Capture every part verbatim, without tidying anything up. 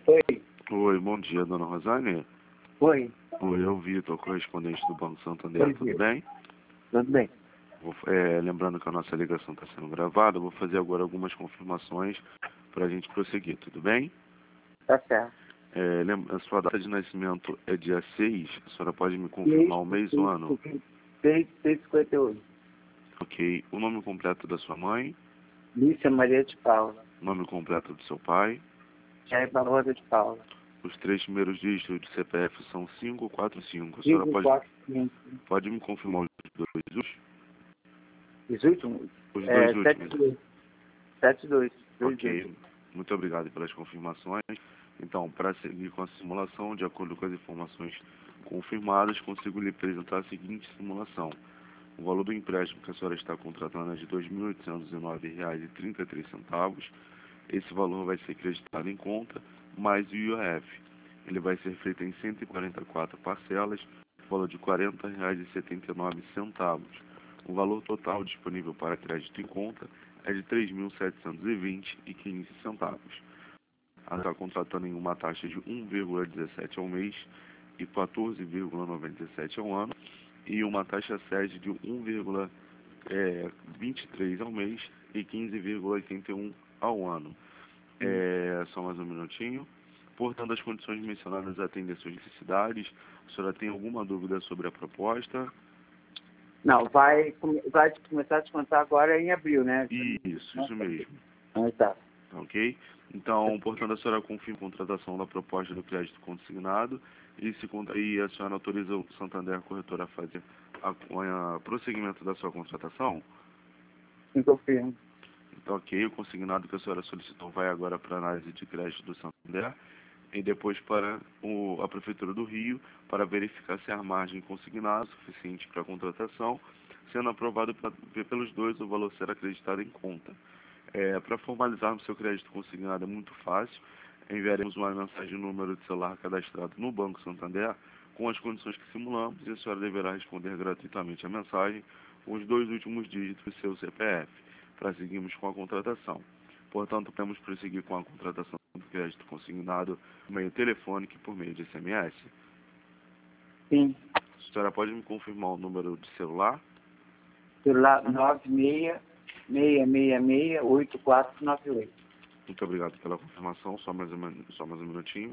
Oi. Oi, bom dia, dona Rosane. Oi. Oi, eu Vitor, correspondente do Banco Santander, Oi, tudo Vitor. bem? Tudo bem. Vou, é, lembrando que a nossa ligação está sendo gravada, eu vou fazer agora algumas confirmações para a gente prosseguir, tudo bem? Tá certo. É, lembra, a sua data de nascimento é dia seis, a senhora pode me confirmar o mês e o ano? seis e cinquenta e oito. Ok. O nome completo da sua mãe, Lícia Maria de Paula. nome completo do seu pai, Jair Barrosa de Paula. os três primeiros dígitos do C P F são cinco quatro cinco. A senhora cinco, pode, quatro, cinco. pode me confirmar os dois últimos? Os últimos? Os É, dois últimos. sete dois. sete dois. Ok, muito obrigado pelas confirmações. Então, para seguir com a simulação, de acordo com as informações confirmadas, consigo lhe apresentar a seguinte simulação. O valor do empréstimo que a senhora está contratando é de dois mil oitocentos e nove reais e trinta e três centavos. Esse valor vai ser acreditado em conta, mais o I O F. Ele vai ser feito em cento e quarenta e quatro parcelas, valor de quarenta reais e setenta e nove centavos. O valor total disponível para crédito em conta é de três mil setecentos e vinte reais e quinze centavos. Ela está contratando em uma taxa de um vírgula dezessete ao mês e quatorze vírgula noventa e sete ao ano, e uma taxa sede de um vírgula vinte e três ao mês e quinze vírgula oitenta e um ao ano. É, só mais um minutinho. Portanto, as condições mencionadas atendem às suas necessidades. A senhora tem alguma dúvida sobre a proposta? Não, vai, come- vai começar a descontar agora em abril, né? Isso, isso mesmo. Ah, tá. Ok? Então, portanto, a senhora confirma a contratação da proposta do crédito consignado e, se, con- e a senhora autoriza o Santander Corretora a fazer a, a prosseguimento da sua contratação? Sim, confirmo. Então, ok, o consignado que a senhora solicitou vai agora para a análise de crédito do Santander e depois para o, a Prefeitura do Rio para verificar se a margem consignada é suficiente para a contratação. Sendo aprovado pra, pelos dois, o valor será acreditado em conta. É, para formalizarmos seu crédito consignado é muito fácil. Enviaremos uma mensagem no número de celular cadastrado no Banco Santander com as condições que simulamos e a senhora deverá responder gratuitamente a mensagem com os dois últimos dígitos do seu C P F para seguirmos com a contratação. Portanto, podemos prosseguir com a contratação do crédito consignado por meio telefônico e por meio de S M S. Sim. A senhora pode me confirmar o número de celular? Celular nove seis seis seis seis oito quatro nove oito. Muito obrigado pela confirmação. Só mais um, só mais um minutinho.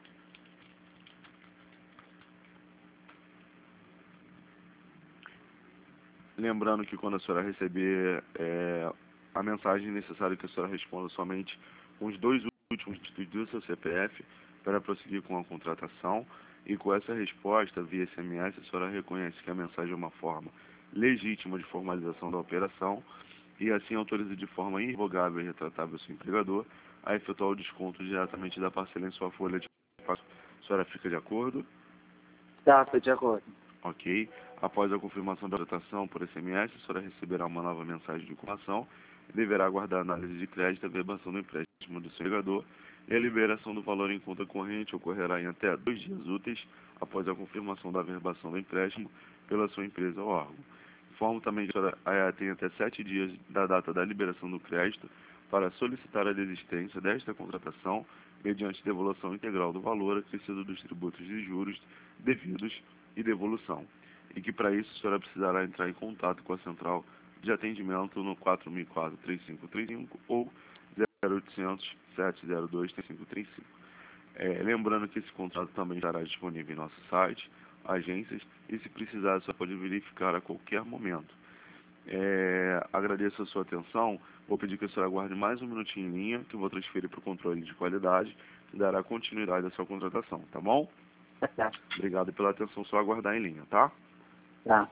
Lembrando que quando a senhora receber é, a mensagem, é necessário que a senhora responda somente com os dois últimos dígitos do seu C P F para prosseguir com a contratação. E com essa resposta, via S M S, a senhora reconhece que a mensagem é uma forma legítima de formalização da operação e assim autoriza de forma irrevogável e retratável o seu empregador a efetuar o desconto diretamente da parcela em sua folha de pagamento. A senhora fica de acordo? Tá, estou de acordo. Ok. Após a confirmação da votação por S M S, a senhora receberá uma nova mensagem de confirmação e deverá aguardar a análise de crédito, a verbação do empréstimo do seu empregador e a liberação do valor em conta corrente ocorrerá em até dois dias úteis após a confirmação da verbação do empréstimo pela sua empresa ou órgão. Informo também que a senhora eh, tem até sete dias da data da liberação do crédito para solicitar a desistência desta contratação mediante devolução integral do valor acrescido dos tributos de juros devidos e devolução. E que para isso a senhora precisará entrar em contato com a central de atendimento no quatro mil e quatro, três cinco três cinco ou zero oitocentos, sete zero dois, três cinco três cinco. É, lembrando que esse contrato também estará disponível em nosso site, agências, e se precisar, você pode verificar a qualquer momento. É, agradeço a sua atenção. Vou pedir que a senhora aguarde mais um minutinho em linha, que eu vou transferir para o controle de qualidade, que dará continuidade à sua contratação, tá bom? Tá. Obrigado pela atenção, só aguardar em linha, tá? Tá.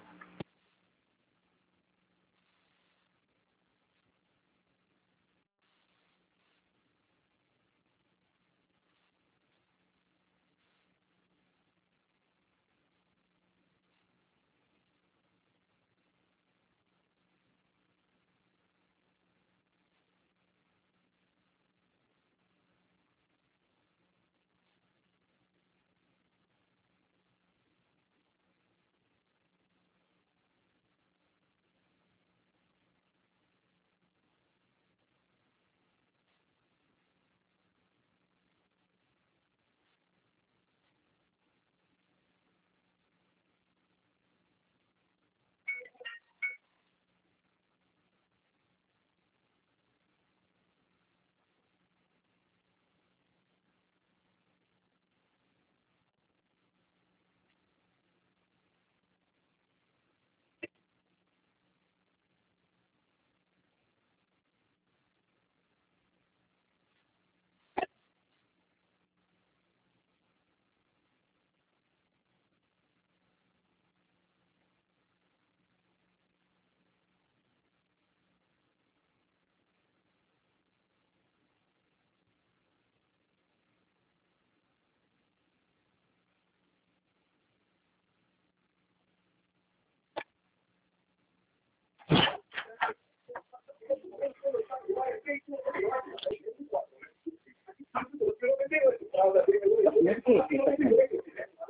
que, filho?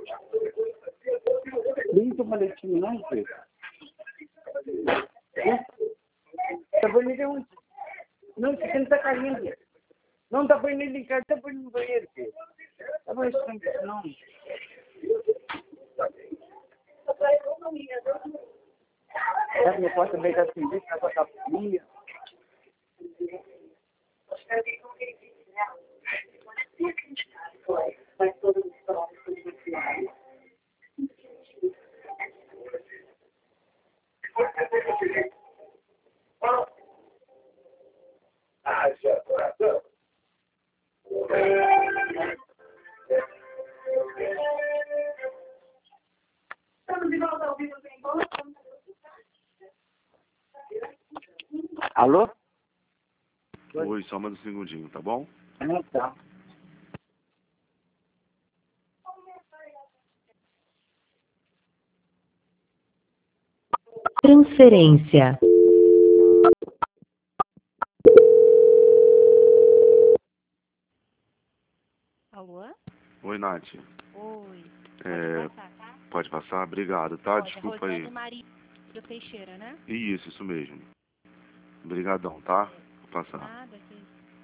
Limpa o maletinho, não, filho? Tá banhando ele onde? Não, você não tá caindo. Não, tá banhando ele em casa, tá banhando no banheiro, filho. Tá banhando isso, não. Essa minha porta também tá assim, deixa ela tá fria. Alô? Oi, só mais um segundinho, tá bom? Ah, tá. Transferência. Alô? Oi, Nath. Oi. É, Pode passar, tá? pode passar? Obrigado, tá? Pode. Desculpa Rosane aí. Maria Teixeira, né? Isso, isso mesmo. Obrigadão, tá? Vou passar. Nada, que...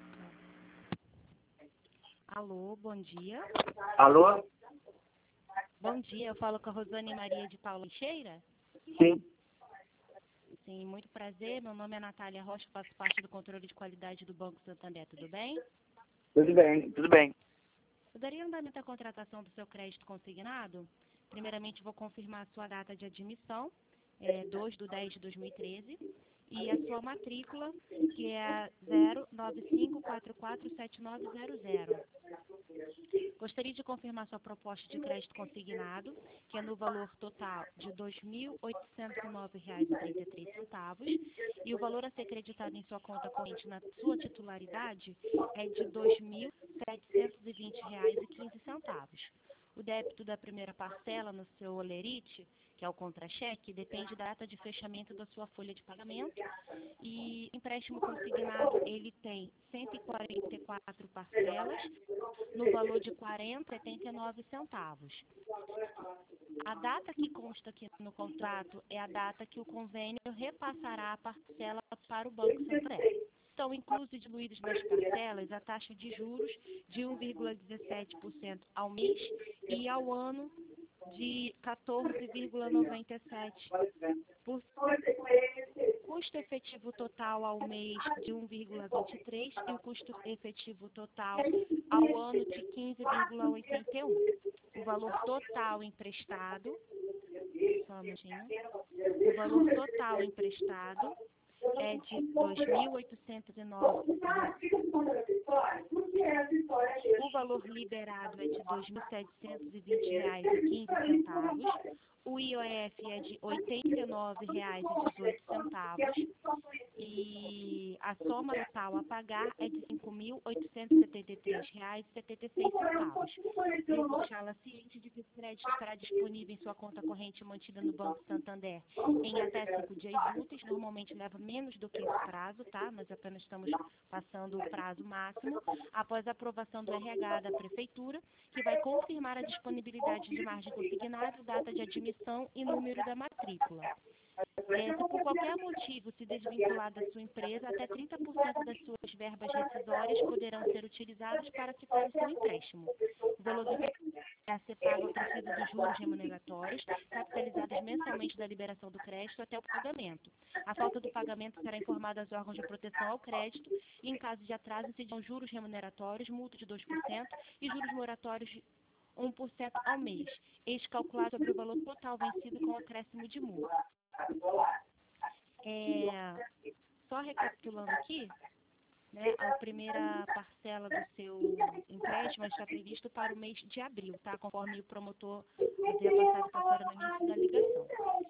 Alô, bom dia. Alô? Bom dia, eu falo com a Rosane Maria de Paula Teixeira. Sim. Sim, muito prazer. Meu nome é Natália Rocha, faço parte do controle de qualidade do Banco Santander, tudo bem? Tudo bem, tudo bem. Eu daria andamento à contratação do seu crédito consignado. Primeiramente, vou confirmar a sua data de admissão, é dois de dez de dois mil e treze, e a sua matrícula, que é a zero nove cinco quatro quatro sete nove zero zero. Gostaria de confirmar sua proposta de crédito consignado, que é no valor total de dois mil oitocentos e nove reais e trinta e três centavos, e o valor a ser creditado em sua conta corrente na sua titularidade é de dois mil setecentos e vinte reais e quinze centavos. O débito da primeira parcela no seu olerite, que é o contra-cheque, depende da data de fechamento da sua folha de pagamento, e empréstimo consignado ele tem cento e quarenta e quatro parcelas no valor de quarenta reais e setenta e nove centavos. A data que consta aqui no contrato é a data que o convênio repassará a parcela para o Banco Santander. Estão inclusos e diluídos nas parcelas a taxa de juros de um vírgula dezessete por cento ao mês e ao ano de quatorze vírgula noventa e sete por cento. Custo efetivo total ao mês de um vírgula vinte e três e o custo efetivo total ao ano de quinze vírgula oitenta e um. O valor total emprestado, só um minutinho, o valor total emprestado é de dois mil oitocentos e nove reais. O valor liberado é de dois mil setecentos e vinte reais e quinze centavos. O I O F é de oitenta e nove reais e dezoito centavos. E a soma total a pagar é de cinco mil oitocentos e setenta e três reais e setenta e seis centavos. Devo deixá-la ciente de que o crédito estará disponível em sua conta corrente mantida no Banco Santander em até cinco dias úteis. Normalmente leva menos do que esse prazo, tá? Nós apenas estamos passando o prazo máximo, após a aprovação do R H da Prefeitura, que vai confirmar a disponibilidade de margem consignada, data de admissão e número da matrícula. É, se por qualquer motivo se desvincular da sua empresa, até trinta por cento das suas verbas rescisórias poderão ser utilizadas para quitar o seu empréstimo. O valor do é a ser pago acrescido dos juros remuneratórios, capitalizados mensalmente da liberação do crédito até o pagamento. A falta do pagamento será informada aos órgãos de proteção ao crédito e, em caso de atraso, incidirão juros remuneratórios, multa de dois por cento e juros moratórios de um por cento ao mês, este calculado sobre o valor total vencido com acréscimo de multa. É, só recapitulando aqui, né, a primeira parcela do seu empréstimo está previsto para o mês de abril, tá? Conforme o promotor havia passado para a senhora no início da ligação.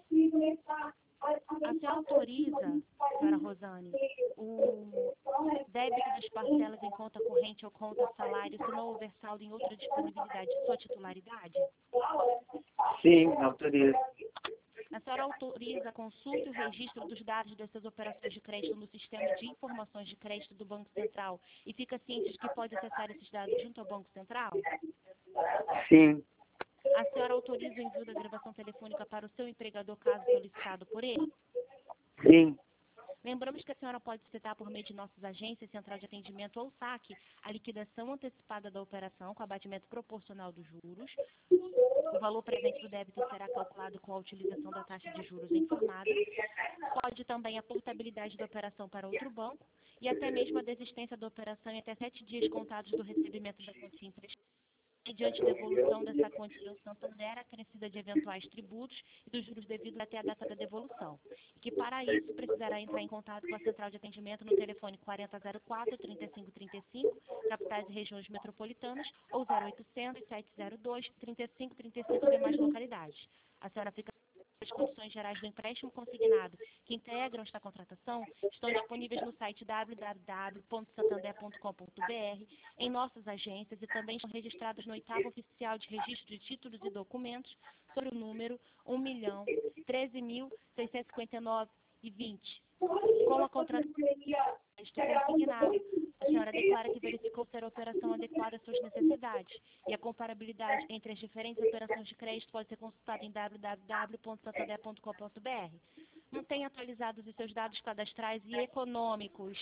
A senhora autoriza, senhora Rosane, o débito das parcelas em conta corrente ou conta salário se não houver saldo em outra disponibilidade de sua titularidade? Sim, autorizo. A senhora autoriza a consulta e o registro dos dados dessas operações de crédito no sistema de informações de crédito do Banco Central e fica ciente de que pode acessar esses dados junto ao Banco Central? Sim. A senhora autoriza o envio da gravação telefônica para o seu empregador caso solicitado por ele? Sim. Lembramos que a senhora pode citar por meio de nossas agências, central de atendimento ou saque, a liquidação antecipada da operação com abatimento proporcional dos juros. O valor presente do débito será calculado com a utilização da taxa de juros informada. Pode também a portabilidade da operação para outro banco e até mesmo a desistência da operação em até sete dias contados do recebimento da quantia emprestada, mediante devolução dessa quantia ao Santander, acrescida de eventuais tributos e dos juros devidos até a data da devolução. E que, para isso, precisará entrar em contato com a central de atendimento no telefone quarenta zero quatro, trinta e cinco trinta e cinco, capitais e regiões metropolitanas, ou zero oitocentos, sete zero dois, trinta e cinco trinta e cinco demais localidades. A senhora fica... As condições gerais do empréstimo consignado que integram esta contratação estão disponíveis no site w w w ponto santander ponto com ponto b r, em nossas agências, e também estão registrados no oitavo oficial de registro de títulos e documentos sobre o número um milhão, treze mil, seiscentos e cinquenta e nove e vinte. Com a contratação consignado, a senhora declara que verificou ser a operação adequada às suas necessidades, e a comparabilidade entre as diferentes operações de crédito pode ser consultada em w w w ponto santander ponto com ponto b r. Mantenha atualizados os seus dados cadastrais e econômicos.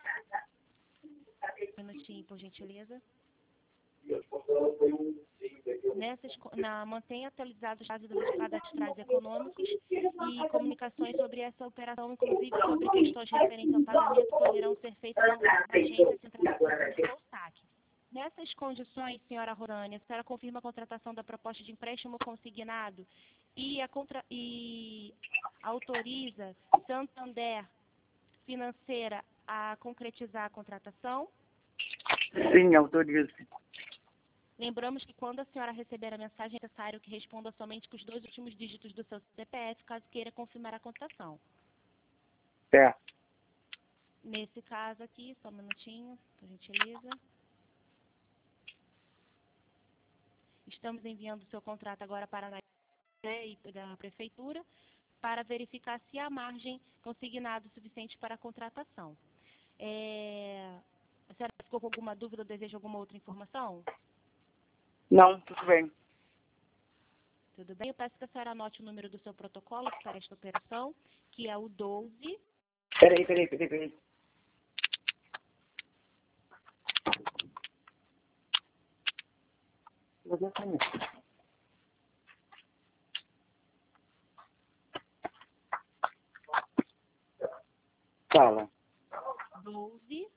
Um minutinho, por gentileza. Nessas, na, mantenha atualizados os dados dos cadastrais econômicos e comunicações sobre essa operação, inclusive sobre questões referentes ao pagamento, poderão ser feitas na agência centralizada ou saque. Nessas condições, senhora Rorânia, a senhora confirma a contratação da proposta de empréstimo consignado e, a contra, e autoriza Santander Financeira a concretizar a contratação? Sim, autorizo. Lembramos que quando a senhora receber a mensagem, é necessário que responda somente com os dois últimos dígitos do seu C P F, caso queira confirmar a contratação. Certo. Nesse caso aqui, só um minutinho, por gentileza. Estamos enviando o seu contrato agora para a da Prefeitura para verificar se há margem consignado suficiente para a contratação. É... A senhora ficou com alguma dúvida ou deseja alguma outra informação? Não, tudo bem. Tudo bem. Eu peço que a senhora anote o número do seu protocolo para esta operação, que é o doze... Peraí, peraí, peraí, peraí. Você conhece? Fala. doze...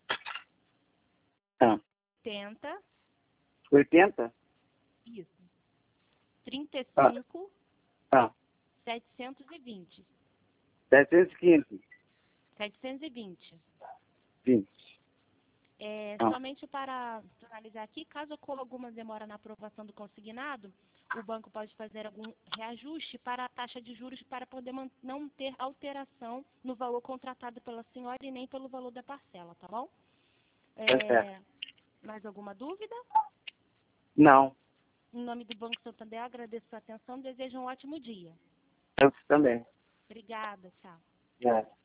Ah. oitenta... oitenta? Isso. trinta e cinco... Ah. Ah. setecentos e vinte. setecentos e quinze. setecentos e vinte. vinte. É, ah. Somente para finalizar aqui, caso ocorra alguma demora na aprovação do consignado, o banco pode fazer algum reajuste para a taxa de juros para poder não ter alteração no valor contratado pela senhora e nem pelo valor da parcela, tá bom? É, mais alguma dúvida? Não. Em nome do Banco Santander, agradeço a sua atenção e desejo um ótimo dia. Eu também. Obrigada, tchau. É.